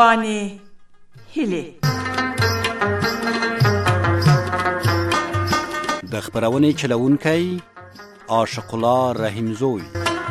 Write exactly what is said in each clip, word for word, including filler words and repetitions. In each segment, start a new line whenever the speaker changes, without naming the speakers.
ځوانې هیلې.
د خپرونې چلوونکی عاشق الله رحیمزوی.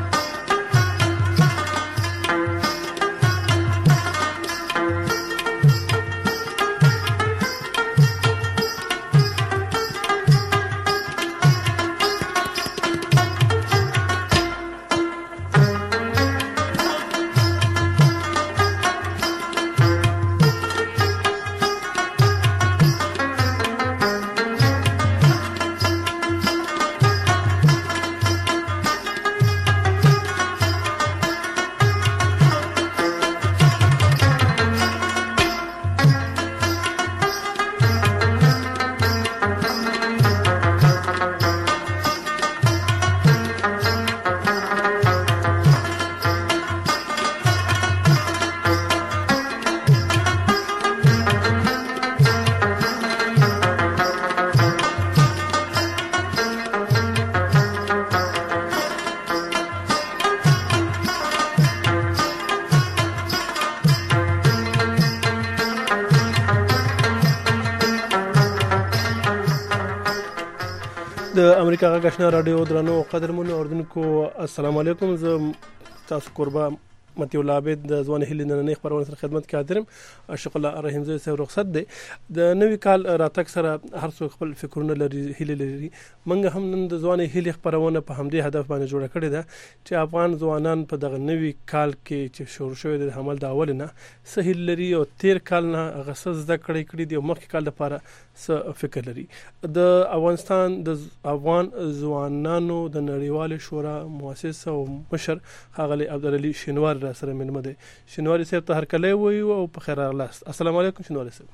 د امریکا غږ آشنا رادیو درنو قدرمنو اوردونکو السلام علیکم. زه تاسو قربا متي الله عبد د ځوان هیلې نن خبرونه سره خدمت کې حاضرم. عاشق الله رحیمزوی سره رخصت دی. د نوې کال راتګ سره هر څوک خپل فکرونه لري، هیلې لري. منګه هم نن د ځوان هیلې خبرونه په همدې هدف باندې جوړه کړې ده چې افغان ځوانان په دغه نوې کال کې چې شروع شوی د حمل د اول نه سهیل لري او تیر کال نه غسه زده کړې کړې دي او مخکې کال لپاره څه فکر لري. د افغانستان د افغان ځوانانو د نړیوال شورا مؤسس او مشر ښاغلی عبدالعلي شینواری را سره ملمه دی. شینواری صاحب ته هرکلی وایو او په خیر راغلاست. السلام علیکم شینواری صاحب.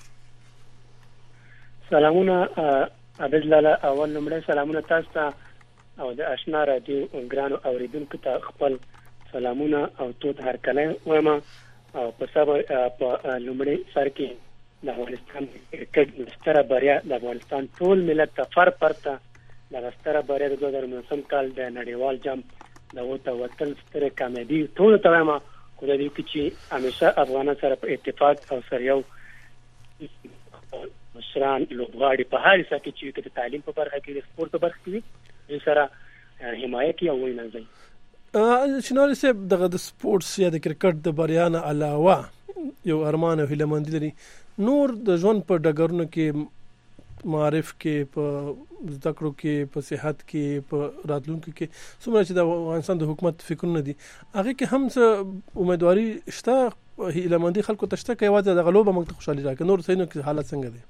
سلامونه عبد لاله. اول نمبر سلامونه تاسو ته او د آشنا رادیو ګرانو اوریدونکو ته خپل سلامونه او توت هرکلی وایم او په سبا په لومړي سر کې د افغانستان کرکټ ستره بریا د افغانستان ټول ملت ته فر پرته د ستره بریا د دوه زره نولسم کال د نړیوال جام د وته وطن ستره کامیابی ټول ته وایم. خو د دې کې چې همیشه افغانان سره په اتفاق او سره یو مشران لوبغاړي په هر څه کې چې د تعلیم په برخه کې د سپورت په برخه کې سره حمایت کوي او وینځي.
شینواری صاحب دغه د سپورتس یا د کرکټ د بریا نه علاوه یو ارمان او هیله مند لري نور د ژوند په ډګرونو کې معرف کې په زده کړو کې په صحت کې په راتلونکو کې څومره چې د افغانستان د حکومت فکرونه دي هغه کې هم څه امیدواري شته هیله مندي خلکو ته شته کې یوازې د غلوبه موږ ته خوشحالي راکړي نور څه نه حالت څنګه دي؟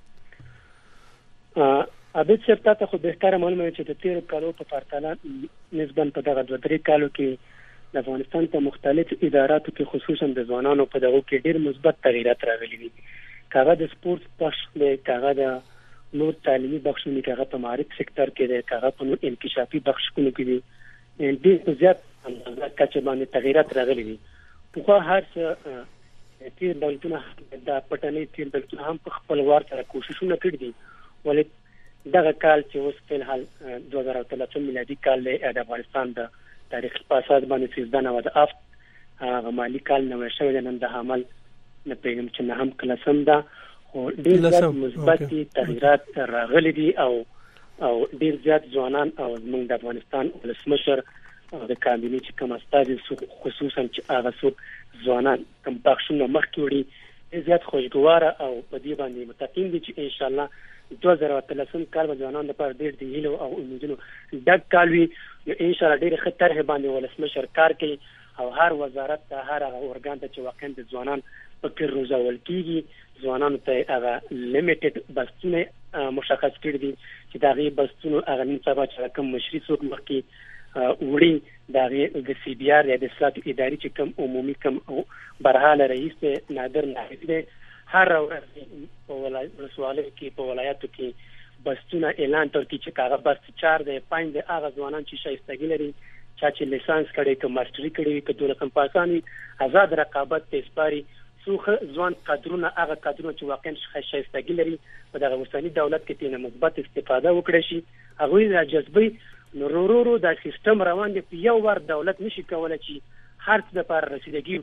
ابد صاحب تاسو خو به ښکاره معلومه چې د تیر کالو په پرتله نسبت په دغه دوه درې کالو کې د افغانستان په مختلف اداراتو کې خصوصا د ځوانانو په دغه کې ډېر مثبت تغیرات راغلي دي. کاغه د سپورت بخش دی، کاغه د نور تعلیمي بخشونه، کاغه په معرفت سکتور کې دی، کاغه په نور انکشافي بخشونه کې دي. ډېر زیات اندازه کچه باندې تغیرات راغلي دي. په هر څه تیر دولتونه د پټنې تیر دولتونه هم په خپل وار سره کوششونه کړي دي. ولې دغه کال چې اوس په حال دوه زره اتلسم میلادي کال دی د افغانستان د تاریخ په اساس باندې سیزده نو د افت هغه مالی کال نو شوی د نن د حمل نه پیغام چې نه هم کلسم ده او ډیر زیات مثبت تغیرات راغلي دي او او ډیر زیات ځوانان او موږ د افغانستان ولسمشر او د کابینې چې کوم استازي خصوصا چې هغه څوک ځوانان کوم بخښنه مخکې وړي زیات خوشګوار او په دې باندې متقین دي چې ان شاء الله دوه زره اتلسم کال به ځوانان لپاره ډیر دی هیلو او امیدونو ډک کال وي. ان شاء الله ډیر ښه طرح باندې ولسمشر کار کوي او هر وزارت ته هر هغه ارګان ته چې واقعا د ځوانان فکر روزول کیږي ځوانانو ته هغه لیمیټډ بستونه مشخص کړي دي چې دا غي بستونه هغه نن سبا چې کوم مشري څوک مخکې وړي دا غي د سی بي ار یا د اصلاحات اداري چې کوم عمومي کوم برحاله رئیس نادر ناهید دی هر ورځ په ولایتونو کې په ولایتو کې بستونه اعلان تر کې چې کاغه بست چار دی پنځه د هغه ځوانان چې شایستګي لري چا چې لیسانس کړي که ماستری کړي که دولت پاسانی آزاد رقابت ته سپاري څوخه ځوان قدرونه هغه قدرونه چې واقعا شایستګي لري په دغه وسانی دولت کې تینه مثبت استفاده وکړي شي هغه د جذبي نورورو د سیستم روان دی په یو ور دولت نشي کولای چې هر څه لپاره رسیدګي وکړي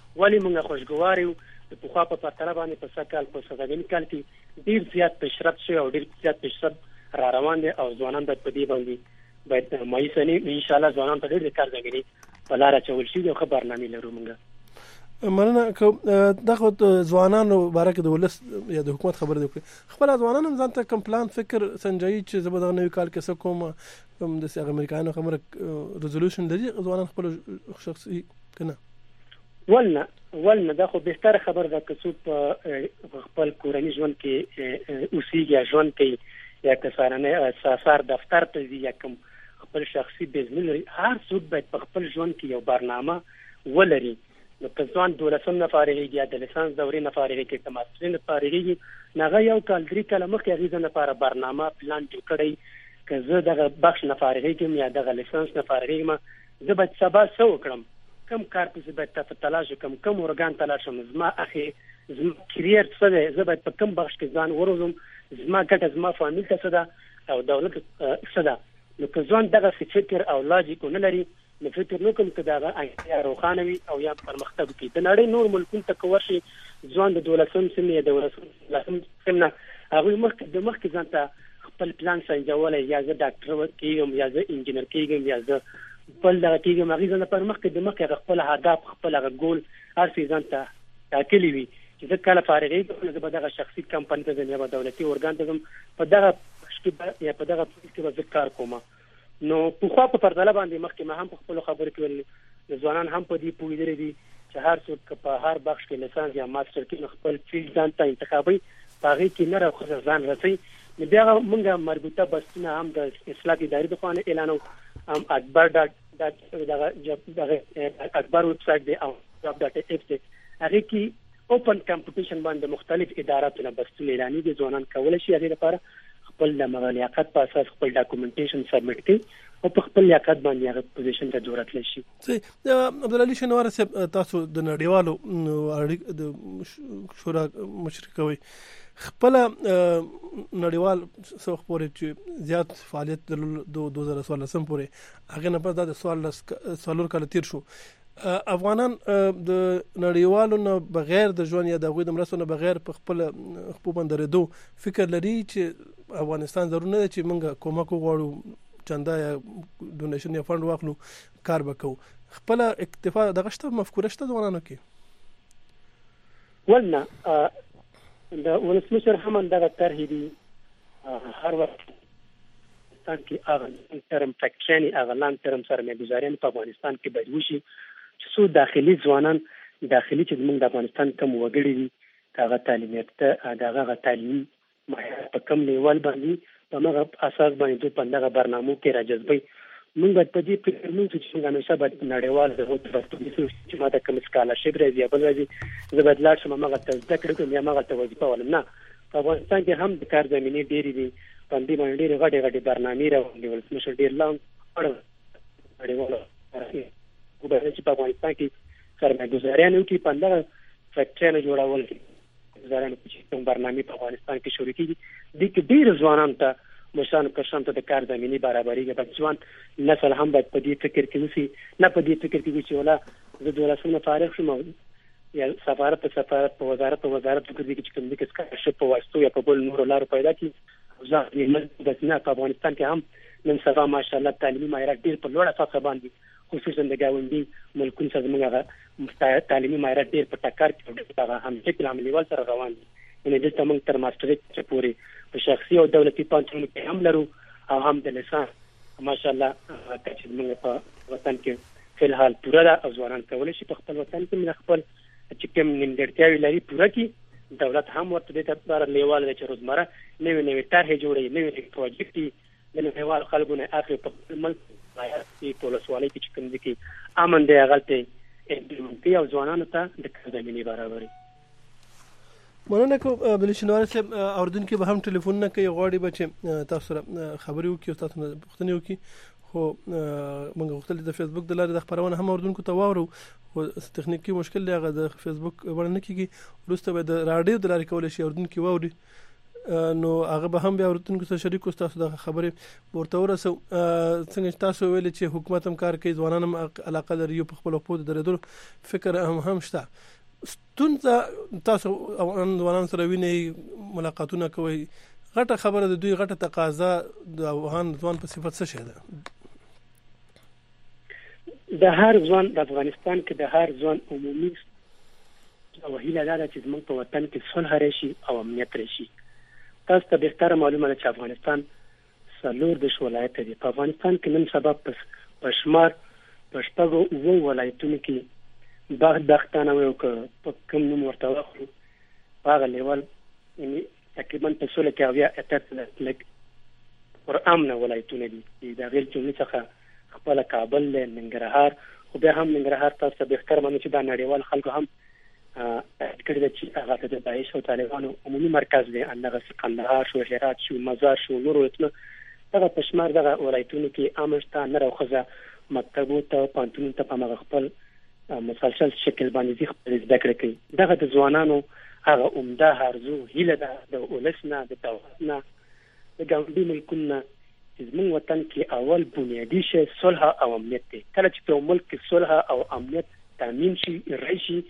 ولې موږ خوشګوار یو د پخوا په پرتله باندې په سکهال په سوداګري کال کې ډیر زیات پیشرفت شوی او ډیر زیات پیشرفت را روان دي او ځوانان باید په دې باندې باید مایوسه نه ان شاء الله ځوانان ته ډیر کار ځګري په لار اچول شي او خبرنامې لرو موږ.
مننه. که دغه ځوانانو باره کې د ولس یا د حکومت خبره وکړي، خپل ځوانان هم ځان ته کوم پلان فکر سنجایي چې زه به دغه نوي کال کې څه کوم، کوم د امریکایانو خبره ریزولوشن لري ځوانان خپل شخصي کنه؟
ولنه ولنه دا خو بهتره خبر ده که څوک په خپل کورني ژوند کې اوسېږي یا ژوند کوي یا که سارنه ساسار دفتر ته ځي یا کوم خپل شخصي بزنس لري، هر څوک باید په خپل ژوند کې یو برنامه ولري. نو که ځوان دولسم نه فارغېږي یا د لیسانس دورې نه فارغېږي که ماسترۍ نه فارغېږي، هغه یو کال درې کاله مخکې هغې ځان لپاره برنامه پلان جوړ کړی که زه دغه بخش نه فارغېږم یا دغه لیسانس نه فارغېږم، زه باید سبا څه وکړم، کم کار پسې باید ته تلاش وکړم، کم ارګان تلاش وکړم، زما اخې زما کیریر څه دی، زه باید په کم بخش کې ځان وروزم، زما ګټه زما فامیل ته څه ده او دولت څه ده. نو که ځوان دغه فکر او لاجیک ونه لري نو فکر نو کوم چې دا یا روښانه وي او یا پرمختګ کوي. د نړۍ نور ملکونو ته که ورشي ځوان د دولسم سن یا د ولسم سن نه هغوی مخکې د مخکې ځان ته خپل پلان سنجولی، یا زه ډاکټر کېږم یا زه انجینر کېږم یا زه بل دغه کېږم، هغوی ځان لپاره مخکې د مخکې هغه خپل اهداف خپل هغه ګول هر څه ځان ته ټاکلي وي چې زه کله فارغېږم نو زه به دغه شخصي کمپنۍ ته ځم یا به دولتي ارګان ته ځم، په دغه یا په دغه کې به زه کار کوم. نو پخوا په پرتله باندې مخکې ما هم په خپلو خبرو کې ویل ځوانان هم په دې پوهېدلي دي چې هر څوک په هر بخش کې لیسانس یا ماسټر کې نو خپل فیلډ ځان ته انتخابوي، په هغې کې نه راخوځه ځان رسوي. نو بیا موږ مربوطه بستونه هم د اصلاحات ادارې د خوا نه اعلانوو، هم اکبر ډاټ دغه اکبر ویب سایټ دی او جاب ډاټ ایف دی، هغې کې اوپن کمپټیشن باندې مختلف اداراتو نه بستونه اعلانېږي، ځوانان کولی شي هغې لپاره خپل د مغه لیاقت په اساس خپل ډاکومنټیشن سبمټ کړي او په خپل لیاقت باندې هغه پوزیشن ته جوړ کړي شي.
صحیح. عبدالعلي شنواره صاحب، تاسو د نړیوالو اړیکو د شورا مشري کوئ، خپل نړیوال څه پورې چې زیات فعالیت درلود دوه زره څوارلسم پورې، هغه نه پس دا د څوارلس څلور کاله تیر شو، افغانان د نړیوالو نه بغیر د ژوند یا د هغوی د مرستو نه بغیر په خپل خپو باندې درېدو فکر لري چې افغانستان ضرور نه دی چې موږ کومک وغواړو، چنده یا ډونیشن یا فنډ واخلو، کار به کوو، خپل اکتفا دغه شته مفکوره شته ځوانانو کې؟
ولنه د ولسمشر هم دغه طرحې دي، هر وخت افغانستان کې هغه لانګ ټرم فیکټرینې هغه لانګ ټرم سرمایه‌ګزاري په افغانستان کې باید وشي چې څو داخلي ځوانان داخلي چې زموږ د افغانستان کم وګړي دي هغه تعلیم یافته د هغه تعلیمي معیار په کم لیول باندې په هغه اساس باندې دوی په دغه برنامو کې راجذبوي. موږ باید په دې فکر وکړو چې موږ همیشه باید نړیوال د هوټل چې ما د کوم سکالرشپ راځي یا بل راځي زه باید لاړ شم هغه ته زده کړه کوم یا هغه ته وظیفه ولرم. نه، په افغانستان کې هم د کار زمینې ډېرې دي، په دې باندې ډېرې غټې غټې برنامې راغلي، ولسمشر ډېر لانګ نړیوال وګورئ چې په افغانستان کې سرمایه‌ګزاریان وکړي، په دغه فیکټریانو جوړول ګزارانو چې کوم برنامې په افغانستان کې شروع کېږي، دې کې ډېر ځوانانو ته مشرانو کشرانو ته د کار زمینې برابرېږي. په ځوان نسل هم باید په دې فکر کې وسي، نه په دې فکر کې وي چې ولا زه دولسم نه فارغ شم یا سفارت په سفارت په وزارت په وزارت فکر دي چې کوم دي کې سکالرشپ په واسطو یا په بل نورو لارو پیدا کړي. ځکه چې بس نه په افغانستان کې هم نن سبا ماشاءالله تعلیمي معیارات ډېر په لوړه سطح باندې خصوصا د ګاونډي ملکونو سره زموږ هغه تعلیمي معیارات ډېر په ټکر کې هغه هم چې کلام لیول سره روان دي. یعنې دلته موږ تر ماسټرۍ پورې په شخصي او دولتي پوهنتونونو کې هم لرو او هم د لیسانس ماشاءالله چې موږ په وطن کې فی الحال پوره ده او ځوانان کولی شي په خپل وطن کې خپل چې کوم نیمګړتیاوې لري پوره کړي. دولت هم ورته دې ته لپاره لیواله دی چې روزمره نوې نوې طرحې جوړوي، نوې نوې پروجیکټ د نړیوالو خلکو نه اخلي په خپل ملک کې په ولسوالۍ کې چې کوم دي کې امن دی هغلته امپلیمنټ کوي او ځوانانو ته د کار زمینې برابروي.
مننه کوم عبدالعلي شنواره صاحب. اردن کې به هم ټلیفونونه کوي، غواړي به چې تاسو سره خبرې وکړي او تاسو نه پوښتنې وکړي، خو موږ غوښتل د فیسبوک د لارې د خپرونه هم اردن کو ته واورو، خو تخنیکي مشکل دی هغه د فیسبوک ورنه کېږي، وروسته به د راډیو د لارې کولی شي اردن کې واوري. نو هغه به هم بیا ورتونکو سره شریک اوس تاسو د خبرې ورته ورسو څنګه تاسو ویل چې حکومت هم کار کوي ځوانان هم علاقه لري یو په خپل خپل درېدل فکر هم هم شته ستونزه تاسو ځوانان سره ویني ملاقاتونه کوي غټه خبره د دوی غټه تقاضا د افغان ځوان په صفت څه شي ده
د هر ځوان د افغانستان کې د هر ځوان عمومي او هیله ده چې زموږ په وطن کې صلح راشي او امنیت راشي. تاسو ته بهتره معلومه ده چې افغانستان څلور دېرش ولایت دي. په افغانستان کې نن سبا په شمار په شپږو اووه ولایتونو کې بدبختانه وي او په کوم نوم ورته واخلو په هغه لیول یعنې تقریبا په سوله کې اویا اتیا لږ پر امنه ولایتونه دي. د هغې جملې څخه خپله کابل دی، ننګرهار، خو بیا هم ننګرهار تاسو ته بهتره معلومه چې دا نړیوال خلکو هم کړی ده چې هغه د داعش او طالبانو عمومي مرکز دی. همدغسې قندهار شو، هرات شو، مزار شو، نور ولایتونه دغه په شمار دغه ولایتونو کې امن شته. نر او ښځه مکتبو ته پوهنتونونو ته په همغه خپل مسلسل شکل باندې ځي خپلې زده کړې کوي. دغه د ځوانانو هغه عمده آرزو هیله ده د ولس نه، د دولت نه، د ګاونډي ملکونو نه چې زموږ وطن کې اول بنیادي شی صلح او امنیت دی. کله چې په ملک کې صلح او امنیت تامین شي، راشي،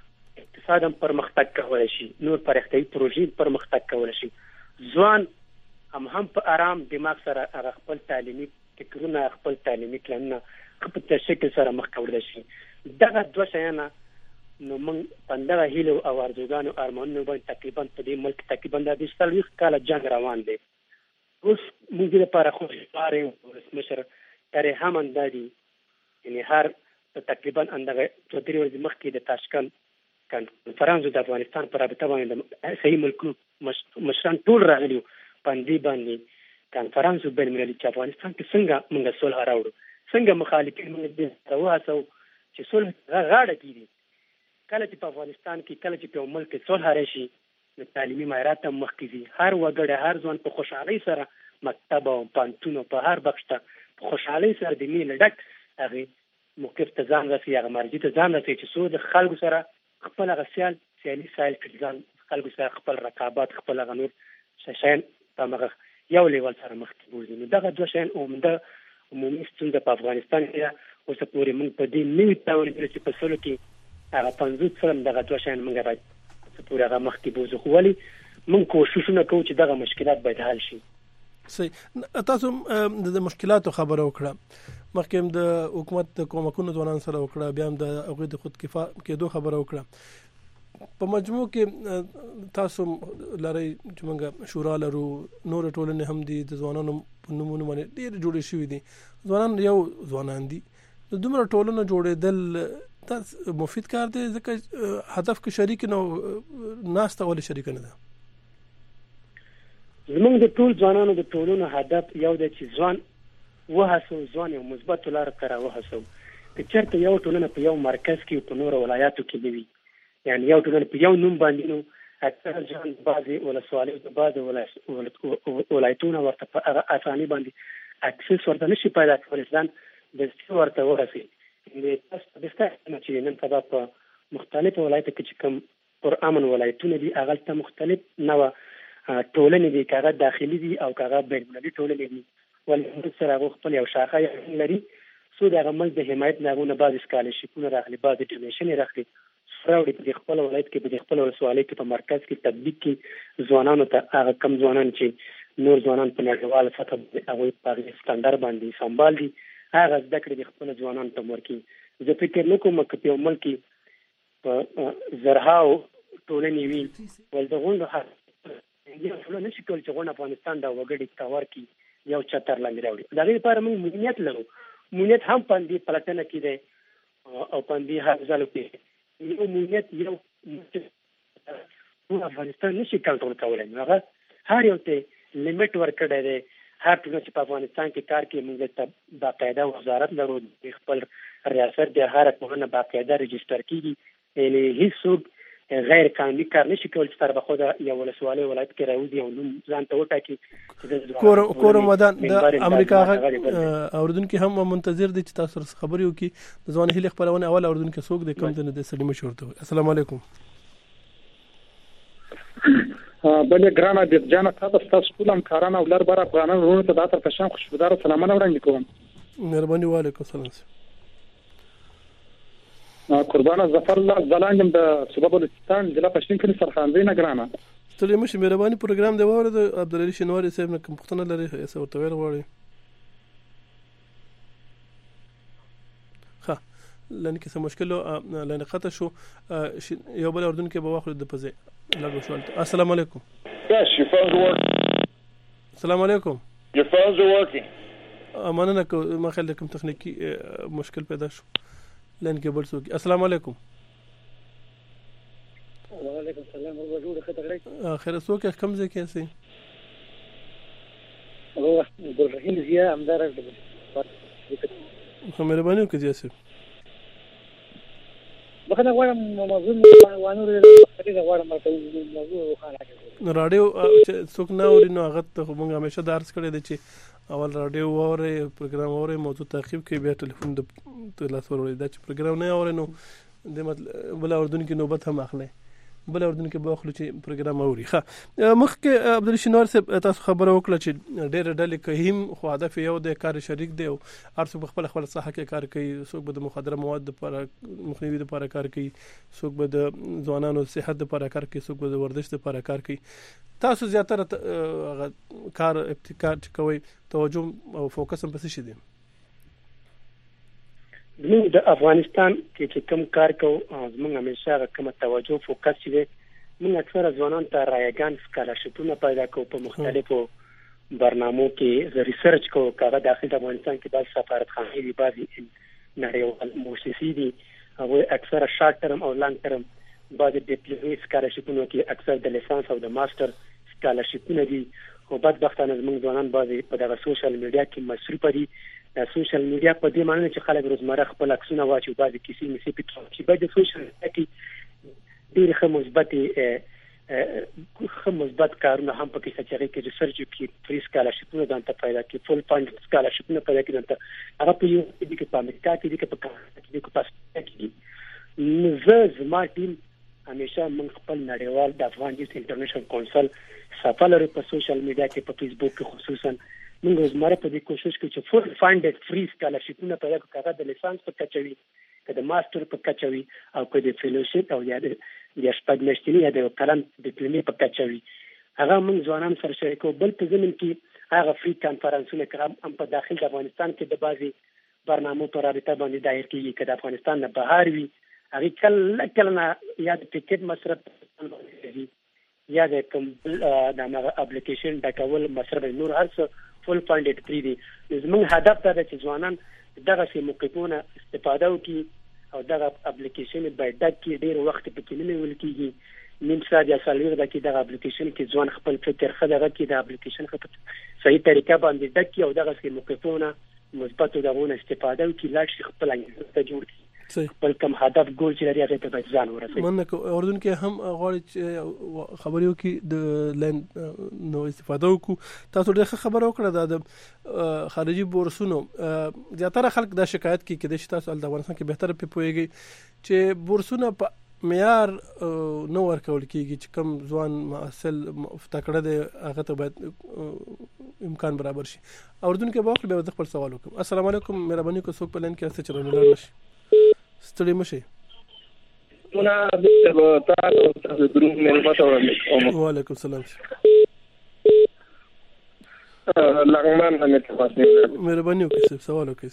اقتصاد هم پرمختګ کولی شي، نور پرمختیایي پروژې پرمختګ کولی شي. ځوان هم هم په آرام دماغ سره هغه خپل تعلیمي فکرونه، خپل تعلیمي پلانونه په شکل سره مخ کولی شي. دغه دوه شیانه نو موږ په همدغه هیلو او ارزوګانو ارمانونو باندې تقریبا په دې ملک تقریبا د څلوېښت کاله جنګ روان دی. اوس موږ دې لپاره خوشحاله یو ولسمشر طارق حمد دا دي یعنې هر تقریبا همدغه دوه درې ورځې مخکې د تاشکند کنفرانس د افغانستان په رابطه باندې د صحیح ملکونو مشران ټول راغلي په همدې باندې کنفرانس بین المللي چې افغانستان کې څنګه موږ صلح راوړو، څنګه مخالفین موږ دې سره وهڅوو چې صلح غاړه کېږي. کله چې په افغانستان کې کله چې په یو ملک کې صلح راشي نو تعلیمي معیارات هم مخکې ځي. هر وګړی، هر ځوان په خوشحالۍ سره مکتب او پوهنتون په هر بخش ته په خوشحالۍ سره د مینې ډک هغې موقف ته ځان رسوي، هغه مرجع ته ځان رسوي چې څو د خلکو سره خپل هغه سیال سیالي سایل کړي، ځان خلکو سره خپل رقابت، خپل هغه نور شیان په هغه یو لیول سره مخکې بوځي. نو دغه دوه شیان عمده عمومي ستونزه په افغانستان کې ده. اوس پورې موږ په دې نوي تاول چې په سلو کې هغه پنځوس سلم دغه دوه شیان موږ باید پورې هغه مخکې بوځو، خو ولې موږ کوششونه کوو چې دغه مشکلات باید حل شي.
صحیح. تاسو د مشکلاتو خبره وکړه، مخکې د حکومت د کومکونو ځوانان سره وکړه، بیا هم د هغوی د خود کفا کېدو خبره وکړه. په مجموع کې تاسو لرئ چې موږ شورا لرو، نور ټولنې هم دي د ځوانانو په نومونو باندې ډېرې جوړې شوي دي. ځوانان یو ځوانان دي، د دومره ټولنه جوړېدل دا مفید کار دی ځکه هدف کې شریک نه ناسته ولې شریک نه ده.
زموږ د ټول ځوانانو د ټولنو هدف یو دی چې ځوان وهڅو، ځوان یو مثبتو لارو ته راوهڅو. که چېرته یو ټولنه په یو مرکز کې په نورو ولایاتو کې نه وي، یعنې یو ټولنه په یو نوم باندې نو اکثره ځوان بعضې ولسوالیو د بعضې ولایتونه ورته په هغه اساني باندې اکسس ورته نشي پیدا کولی، ځان دستي ورته ورسوي. تاسو ته بهتره چې نن سبا په مختلفو ولایتو کې چې کوم پر امن ولایتونه دي هغلته مختلف نوع ټولنې دي، که هغه داخلي دي او که هغه بین المللي ټولنې دي. ولې موږ سره هغوی خپل یو شاخه لري، څو د هغه ملک د حمایت نه هغوی نه بعضې سکالرشیپونه راغلي، بعضې ډونیشنې راغلي، راوړي په دې خپل ولایت کې، په دې خپل ولسوالۍ کې، په مرکز کې تطبیق کړي ځوانانو ته. هغه کم ځوانان چې نور ځوانان په نړیواله سطحه باندې هغوی په هغې سټنډر باندې سمبال دي، هغه زده کړې د خپلو ځوانانو ته ورکړي. زه فکر نه کوم که په یو ملک کې په زرهاو ټولنې وي، ول د غونډو حق ټولنه نشي کولی چې غونډ افغانستان دا وګړي ته ورکړي، یو چتر لاندې راوړي. د هغې لپاره موږ مدنیت لرو. مدنیت هم په همدې پلټنه کې دی او په همدې حافظالو کې یو مدنیت یو افغانستان نشي کنټرول کولی. نو هغه هر یو ته لیمټ ورکړی دی. هر ټولنه چې په افغانستان کې کار کوي موږ ته باقاعده وزارت لرو، خپل ریاست د هر ټولنه باقاعده رجسټر کېږي. یعنې هېڅوک غیر قانوني کار نشي کولی چې تر بخو د یو ولسوالۍ ولایت کې راوځي او نوم ځان ته وټاکي.
کورم ودان د امریکا اردوونکي هم منتظر دي چې تاسو سره خبرې وکړي. د ځوان هیلې خپرونه اول اردوونکي څوک دی، کوم دی، د سړي مشورته. السلام علیکم.
بلې ګرانه د جانه تاسو تاسو کوم کارانه ولر بار افغانان ورونو ته د تر پښان خوشبودار سلامونه وړاندې کوم.
مهرباني وعلیکم السلام.
قربانه ظفر الله زلانجم د صوبه بلوچستان ضلع پښتون کلی سرخانزي نه ګرانه.
ستړي مشه مهرباني پروګرام دی وره د عبدالعلی شنواری صاحب نه کوم پښتنه لري څه ورته ویل غواړي. ها لنه کې څه مشکل لنه قطع شو یو بل اردن کې به واخلو د پځه لګو شو. السلام علیکم.
Yes, your phones are working.
السلام علیکم.
Your phones are working.
مننه ما خیال کوم تخنیکی مشکل پیدا شو لن کې بل څوک. السلام علیکم.
وعلیکم السلام ورحمۃ الله.
خیر څوک کوم ځای کې سي؟
او ګلرحیم زیا امدار د
مهرباني وکړئ سي.
بخنه غواړم موضوع وانور د غواړم موضوع خاله
نو رادیو څوک نه اوري نو هغه ته موږ همیشه درس کړی دی چې اول رادیو وره پروګرام وره موضوع تعقیب کوي بیا ټلیفون د تلاس ورولې دا چې پروګرام نه اوري نو د مطلب بل اردن کې نوبت هم اخلي بل اردن کې به اخلو چې پروګرام اوري. ښه مخکې عبدالعلی شنواری صاحب تاسو خبره وکړه چې ډېر ډلې کوي خو هدف یو د کار شریک دی او هر څوک خپل خپل ساحه کې کار کوي. څوک به د مخدره مواد لپاره مخنیوي لپاره کار کوي، څوک به د ځوانانو صحت لپاره کار کوي، څوک به د ورزش لپاره کار کوي. تاسو زیاتره کار ابتکار کوي توجه او فوکس هم پسې شي دي.
موږ د افغانستان کې چې کوم کار کوو موږ همیشه کوم توجه فوکس شي موږ اکثر ځوانان ته رایګان سکالرشپونه پیدا کوو په مختلفو برنامو کې ریسرچ کوو. کاغه داخل افغانستان کې بعض سفارتخانې دي، بعض نړیوال مؤسسې دي، هغه اکثر شارټ ټرم او لانګ ټرم بعض ډیپلومي سکالرشپونه کې اکثر د لیسانس او د ماستر سکالرشپونه دي. او بدبختانه زموږ ځوانان بعضې په دغه سوشل میډیا کې مصروفه دي. د سوشل میډیا په دې معنی چې خلک روزمره خپل عکسونه واچوي، بعضې کیسې میسې پکې چې باید د سوشل میډیا کې ډېرې ښه مثبت ښه مثبت کارونه هم پکې شته چې هغې کې ریسرچ وکړي، فري سکالرشپونه ځان ته پیدا کړي، فول فنډ سکالرشپونه پیدا کړي ځان ته. هغه په یو کې دي که په امریکا کې دي که په کاناډا کې دي که په اسټرالیا کې دي. نو زه زما ټیم همیشه موږ خپل نړیوال د افغان یوث انټرنیشنل کونسل صفحه لرو په سوشل میډیا کې، په فیسبوک کې خصوصا موږ روزمره په دې کوشش کوو چې فول فنډ فري سکالرشپونه پیدا کړو، هغه د لیسانس په کچه وي، که د ماستر په کچه وي، او که د فیلوشپ او یا د شپږ میاشتني یا د کلن ډیپلومي په کچه وي. هغه موږ ځوانان سره شریکو. بل په ضمن کې هغه فري کانفرنسونه هم په داخل د افغانستان کې د بعضې برنامو په رابطه باندې دایر کېږي که د افغانستان نه بهر وي. هغې کله کله نه یا د ټکټ مصرف یا د کوم د هماغه اپلیکیشن ډکول مصرف نور هر څه فول فنډډ فري دي. زموږ هدف دا ده چې ځوانان دغسې موقفونه استفاده وکړي او دغه اپلیکیشن باید ډک کړي. ډېر وخت پکې نه نیول کېږي، نیم ساعت یا څلوېښت دقیقې دغه اپلیکیشن کې ځوان خپل فکر ښه دغه کړي، د اپلیکیشن ښه په صحیح طریقه باندې ډک کړي او دغسې موقفونه مثبتو دغونه استفاده وکړي، لاړ شي خپل انګېزه ته جوړ کړي، بل کوم هدف ګول چې لري هغې ته باید ځان ورسوي.
مننه کوم. اردن کې هم غواړي چې خبرې وکړي د لاین نو استفاده وکړو. تاسو ډېره ښه خبره وکړه دا د خارجي بورسونو. زیاتره خلک دا شکایت کوي کېدای شي تاسو د افغانستان کې بهتره پې پوهېږئ چې بورسونه په معیار نه ورکول کېږي چې کوم ځوان محصل تکړه دی هغه ته باید امکان برابر شي. اردن کې به واخلو بیا به خپل سوال وکړم. السلام علیکم. مهرباني وکړئ څوک په لاین کې هسته چې رانه لاړ نه شي. ستړي مشئ. وعلیکم السلام. مهرباني وکړئ سوال وکړئ.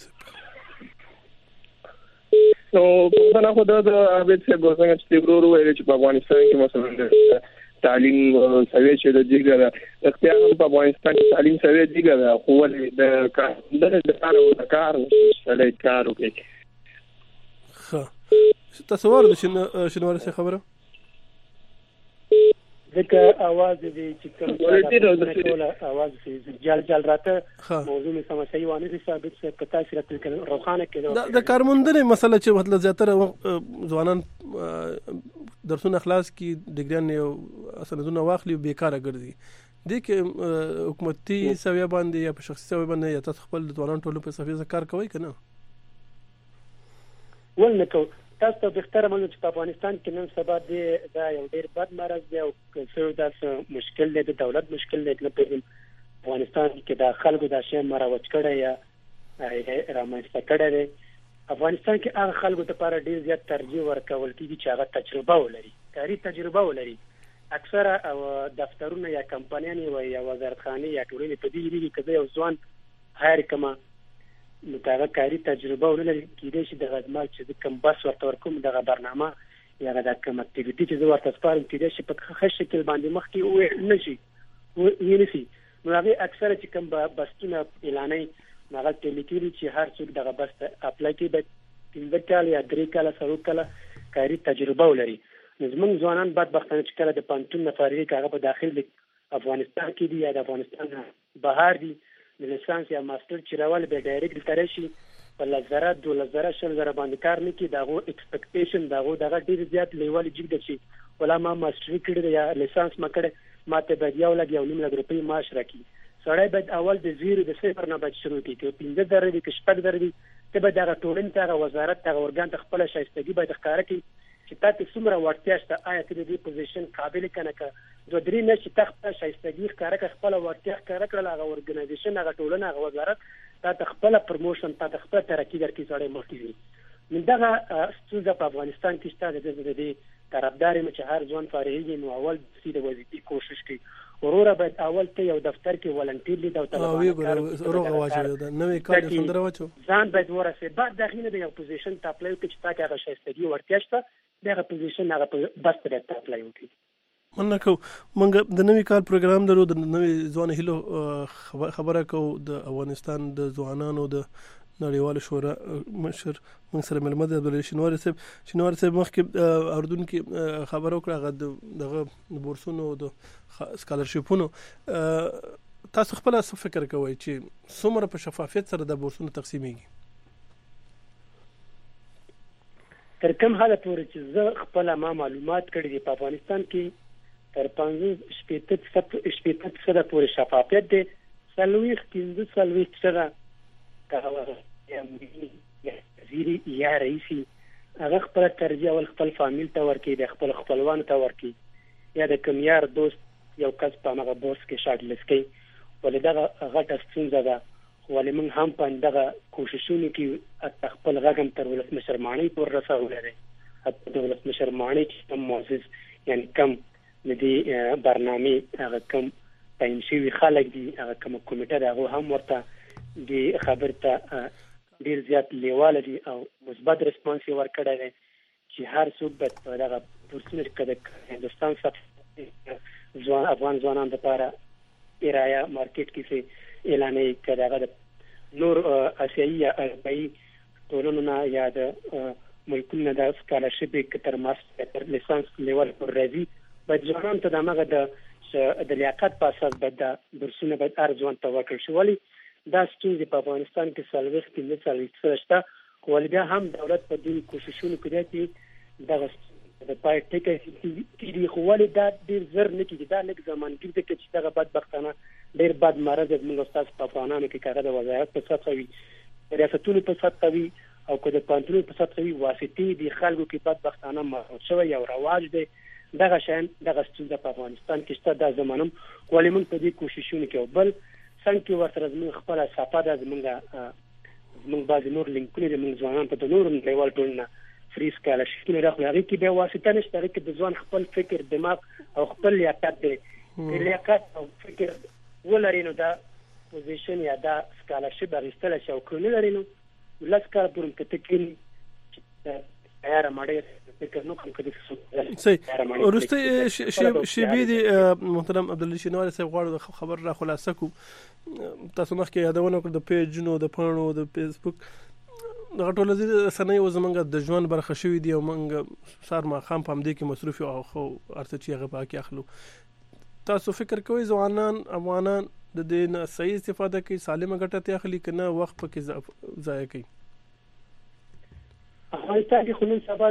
نو پښتنه خو د عابد صاحب څنګه چې ورو ویل چې په افغانستان کې مثلا تعلیم سوي چې د دیګه اختیار په افغانستان کې تعلیم سوي دیګه خو ولې د کار د کار او د کار سره کار وکړي.
ښه تاسو ورته شنواره څه خبره
ځکه اواز دې چې کوم ټول اواز جل جل راته موضوع می سمسي وانه دي ثابت څه پتا سره تل روخانه کېدو.
د کارموندنې مسله چې مطلب زیاتره ځوانان درسونه خلاص کی ډیګریان یو سندونه واخلي بیکاره ګرځي. دې کې حکومتي سویه باندې یا په شخصي سویه باندې یا تاسو خپل ځوانان ټول په صفحه کار کوي کنه؟
ول نه کو تاسو ته بهتره معلومه چې په افغانستان کې نن سبا د دا یو ډېر بد مرض دی او څه داسې مشکل دی د دولت مشکل دی نه پیژنم افغانستان کې د خلکو د شی مروج کړی یا رامنځته کړی دی. افغانستان کې هغه خلکو لپاره ډېر زیات ترجیح ورکول کېږي چې هغه تجربه ولري، کاري تجربه ولري. اکثره دفترونه یا کمپنیانې یا وزارتخانې یا ټولنې په دې لري کې یو ځوان هایر کما نو دا کاری تجربه ولري کېدای شي د خدمات چې کوم بس ورته ورکوم دغه برنامه یا د کوم اکټیویټي چې زه ورته سپارم کېدای شي په ښه شکل باندې مخکې وویل نه شي ویل شي. نو هغه اکثره چې کوم بسونه اعلانوي هغه ټلیکي چې هر څوک دغه بس ته اپلای کوي باید پنځه کاله یا درې کاله څلور کاله کاري تجربه ولري. نو زموږ ځوانان بدبختانه چې کله د پوهنتون نه فارغ کېږي هغه په داخل افغانستان کې دي یا د افغانستان بهر دي د لیسانس یا ماستر چې راول به ډایرکټ تر شي په لزره دوه لزره شل زره باندې کار نه کی داغه ایکسپیکټیشن داغه دغه ډیر زیات لیول جګ شي ولا ما ماستر کړی یا لیسانس ما کړی ماته به یو لګ یو نیم لګ روپۍ معاش راکړي. سړی باید اول د زیرو د صفر نه باید شروع کړي. پنځه درې د کشپک درې ته به دغه ټولنې ته وزارت ته ورګان ته خپل شایستګي باید ښکاره کړي چې تاسو څومره ورتیا شته، آیا ته د دې پوزیشن قابل کنه که دوه درې نه چې تاسو شایستګي ښکاره کړئ خپل ورتیا ښکاره کړل هغه ارګنایزیشن هغه ټولنه هغه وزارت تاسو خپل پروموشن تاسو خپل ترقی درکې سره مخکې وي. من دغه ستونزه په افغانستان کې شته د دې طرفدار یم چې هر ځوان فارغ نو اول د وظیفې کوشش کوي. وروره باید اول ته یو دفتر کې ولنټیر لید او
طلبه روغه واچو دا نوې کار څنګه واچو ځان
باید ورسه بعد دغه د یو پوزیشن ته اپلای وکړي چې تاسو هغه شایستګي ورتیا شته دغه پوزیشن هغه بس ته اپلای وکړي.
مننه کوم. موږ د نوې کال پروګرام درو د نوې ځوان هیلو خبره کو د افغانستان د ځوانانو د نړیوال شورا مشر موږ سره ملمد عبدالله شینواری صاحب شینواری صاحب مخکې اردن کې خبرو کړه غو دغه بورسونو د سکالرشپونو تاسو خپل څه فکر کوئ چې څومره په شفافیت سره د بورسونو تقسیمېږي؟
تر کوم حاله پورې چې زه خپل ما معلومات کړي دي په افغانستان کې تر پنځه شپېته شپېته فیصده پورې شفافیت دی. څلوېښت پنځه څلوېښت فیصده کاوه یا وزیر یا رئیسي هغه خپل ترجیح ول خپل فامیل ته ورکړي د خپل خپلوانو ته ورکړي یا د کوم یار دوست یو کس په هغه بورس کې شارټ لیست کوي. ولې دغه غټه ستونزه ده ولې موږ هم په دغه کوششونو کې خپل غږم تر ولسمشر ماڼۍ پورې رسولی دی. حتی د ولسمشر ماڼۍ چې کوم مؤسس یعنی کوم د دې برنامې هغه کوم تعین شوي خلک دي هغه کوم کمیټه ده هغه هم ورته د خبر ته ډیر زیات لیواله دي او مثبت ریسپانس ورکړی دی چې هر څوک به په دغه بورسونو کې د هندوستان څخه ځوان افغان ځوانان لپاره ایرایا مارکیټ کې څه اعلانوي که دغه د نور اسیایي یا اروپایي ټولنو نه یا د ملکونو نه د سکالرشپ تر ماستر تر لیسانس لیول پر راځي باید ځوانانو ته دغه د د لیاقت په اساس باید د بورسونه باید هر ځوان ته ورکړل شي. ولې دا ستونزې په افغانستان کې څلوېښت پنځه څلوېښت سره شته ولې بیا هم دولت په دې کوششونو کې دی چې دغه د پای ټکی کېږي خو ولې دا ډېر زر نه کېږي دا لږ زمانګیر دی چې دغه بدبختانه ډېر بد مرض زموږ ستاسو په افغانانو کې که هغه د وزارت په سطحه وي ریاستونو په سطحه وي او که د پوهنتونونو په سطحه وي واسطې د خلکو کې بدبختانه محدود شوی یو رواج دی. دغه شیان دغه ستونزه په افغانستان کې شته دا زمانم ولې موږ په دې کوششونو کې بل څنګه کې ورته زموږ خپل صفه ده زموږ زموږ بعضې نور لینکونه دي موږ ځوانان په د نورو نړیوال ټولنه فري سکالرشپونه راخلي هغې کې بیا واسطه نشته هغې کې د ځوان خپل فکر دماغ او خپل لیاقت دی که لیاقت او فکر ولري نو دا پوزیشن یا دا سکالرشپ اخیستلی شي او که نه لري نو لس کاله پورې که ته کښېني تیاره مړۍ فکر نه کوم که داسې
صحیح وروستۍ شیبې دي محترم عبدالله شینواری صاحب غواړو خبر را خلاصه کړو. تاسو مخکې یادونه وکړه د پیجونو د پاڼو د فیسبوک دغه ټولنیزې رسنۍ اوس زموږ د ژوند برخه شوي دي او موږ سهار ماښام په همدې کې مصروف یو او خو هر څه چې هغه په کې اخلو. تاسو فکر کوئ ځوانان افغانان د دې نه صحیح استفاده کوي سالمه ګټه ترې اخلي که نه وخت پکې ضایع کوي؟
افغانستان کې خو نن سبا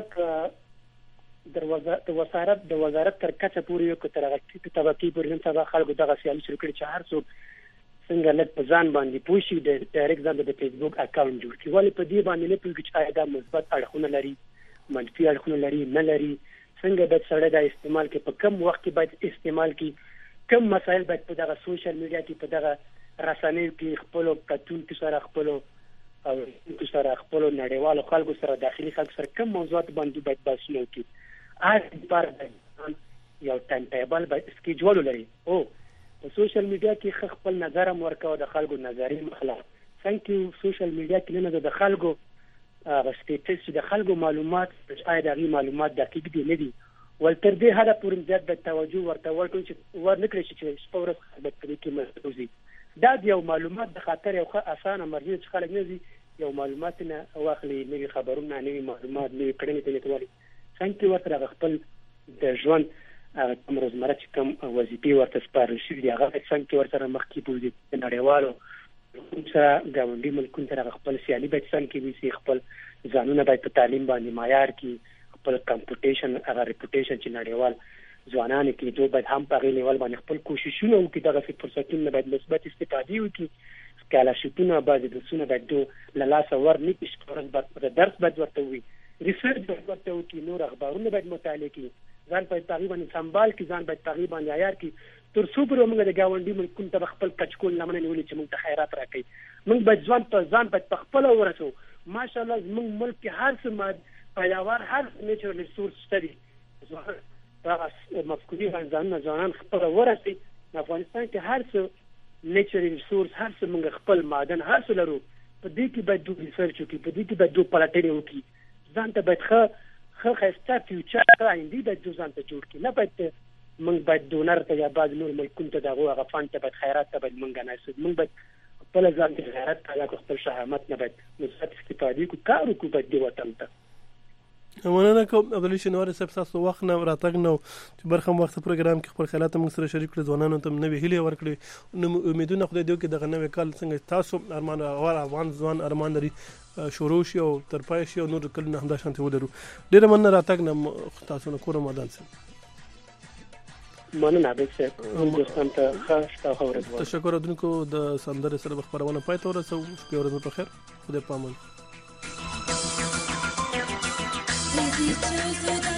د وزارت د وزارت تر کچه پورې یو که تر هغه طبقې پورې نن سبا خلکو دغه سیالي شروع کړي چې هر څوک څنګه لږ په ځان باندې پوه شي د ډایرکټ ځان د فیسبوک اکاونټ جوړ کړي. ولې په دې باندې نه پوهېږي چې آیا دا مثبت اړخونه لري منفي اړخونه لري نه لري، څنګه باید سړی دا استعمال کې، په کم وخت کې باید استعمال کې، کم مسایل باید په دغه سوشل میډیا کې په دغه رسنیو کې خپلو کتونکو سره خپلو او کو سره خپلو نړیوالو خلکو سره داخلي خلکو سره کم موضوعات باندې باید بحثونه وکړي. هر لپاره یو ټایم ټیبل باید سکیجول لري. او په سوشل میډیا کې خپل نظر هم ورکوه، د خلکو نظری مخله څنګه سوشل میډیا کې نه د خلکو هغه سټیټس د خلکو معلومات آیا د معلومات دقیق دي نه دي، ول تر دې حده پورې زیات د توجه ورته ورکړي چې ور نکړي چې سپورت خدمت کوي کې مرزي. دا یو معلومات د خاطر یو اسانه مرزي چې خلک نه دي یو معلومات نه واخلي، نوي خبرونه، نوي معلومات، نوي کړنې ته لیکوالي څنګه ورته خپل د ژوند هغه کوم روزمره چې کوم وظیفې ورته سپارل شوي دي هغه څنګه ورته مخکې بوزي. د نړیوالو سره ګاونډي ملکونو سره خپل سیالي باید څنګه وي، خپل ځانونه باید په تعلیم باندې معیار کې، خپل کمپټیشن هغه ریپوټیشن چې نړیوال ځوانان کې دوی باید هم په غیر لیول باندې خپل کوششونه وکړي، دغه فرصتونه باید مثبت استفاده وکړي، سکالرشپونه باید درسونه باید دو لاله ور نه کړي، د درس باید ورته وي، ریسرچ باید ورته وکړي، نور اخبارونه باید مطالعه کړي، ځان باید تقریبا سنبال کړي، ځان باید تقریبا عیار کړي، تر څو پر موږ د گاونډي ملکونو ته خپل کچکول لمنه نیولې چې موږ ته خیرات راکړي. موږ باید ځان ته ځان باید په خپل ورسو. ماشاءالله زموږ ملک کې هر څه ماد پیداوار، هر نیچرل ریسورس شته دي. هغه مفکوري ځانونه ځانان خپل ورسي. افغانستان کې هر څه نیچرل ریسورس، هر څه موږ خپل معدن هر څه لرو. په دې کې باید دوی ریسرچ وکړي، په دې کې باید دوی پلټنې وکړي، ځان ته باید ښه ښه ښایسته فیوچر آینده باید دوی ځان ته جوړ کړي. نه باید موږ باید ډونر ته یا بعض نور ملکونو ته دغه هغه فند ته باید خیرات ته باید موږ نه سود، موږ باید خپل ځان ته خیرات پیدا کړو، خپل شهامت نه باید مثبت استفاده وکړو، کار وکړو باید د وطن ته.
مننه کوم عبدالعلي شینواري صاحب، تاسو وخت نه راتګ نو چې برخه وخت پروګرام کې خپل خیالات موږ سره شریک کړل، ځوانانو ته نوې هیلې ورکړې، نو امیدونه خدای دې کې دغه نوې کال څنګه تاسو ارمان او افغان ځوان ارمان لري شروع شي او تر پای شي او نور کله نه همدا شانتي ولرو. ډېر مننه راتګ نه تاسو نه کوم مدان سم.
مننه به څه دوستان ته خاص تاخورت وو.
تشکر ادونکو د سندره سره خبرونه پای ته ورسو. شپه ورځ په خیر. خدای پامان.